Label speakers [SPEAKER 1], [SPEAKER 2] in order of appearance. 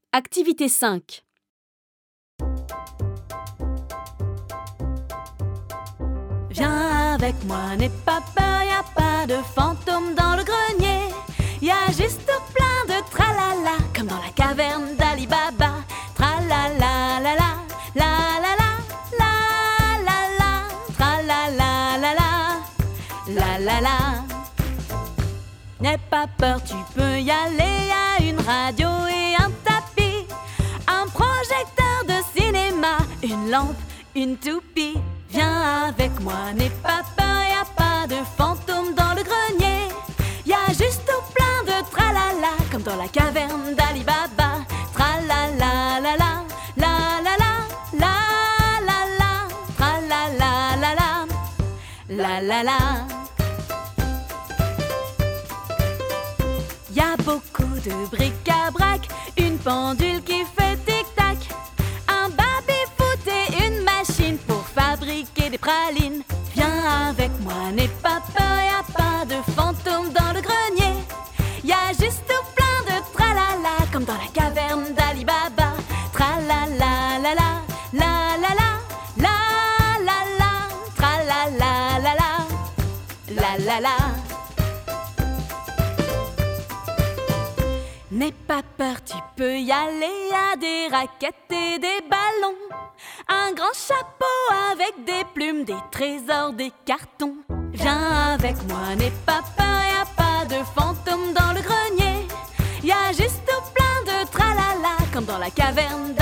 [SPEAKER 1] Activité 5.
[SPEAKER 2] Viens avec moi, n'aie pas peur, y a pas de fantôme dans le grenier. Y a juste plein de tralala, comme dans la caverne d'Ali Baba. Tralala la la, la la la, la la la, tralala la la, la la la. N'aie pas peur, tu peux y aller, y a une radio et un tapis, un projecteur de cinéma, une lampe, une toupie. Viens avec moi, n'aie pas peur, y a pas de fantôme dans le grenier. Y a juste plein de tralala, comme dans la caverne d'Ali Baba. Tralala la la, la la la, la la la, tralala la la, la la la. Y a beaucoup de bric-à-brac, une pendule qui fait tic-tac, un baby-foot et une machine pour fabriquer des pralines. Viens avec moi, n'aie pas peur, y a pas de fantôme dans le grenier. Y a juste plein de tralala, comme dans la caverne d'Ali Baba. Tralala la la, la la la, la la la, tralala la la, la la la. N'aie pas peur, tu peux y aller, y a des raquettes et des ballons, un grand chapeau avec des plumes, des trésors, des cartons. Viens avec moi, n'aie pas peur, y a pas de fantôme dans le grenier. Y a juste plein de tralala, comme dans la caverne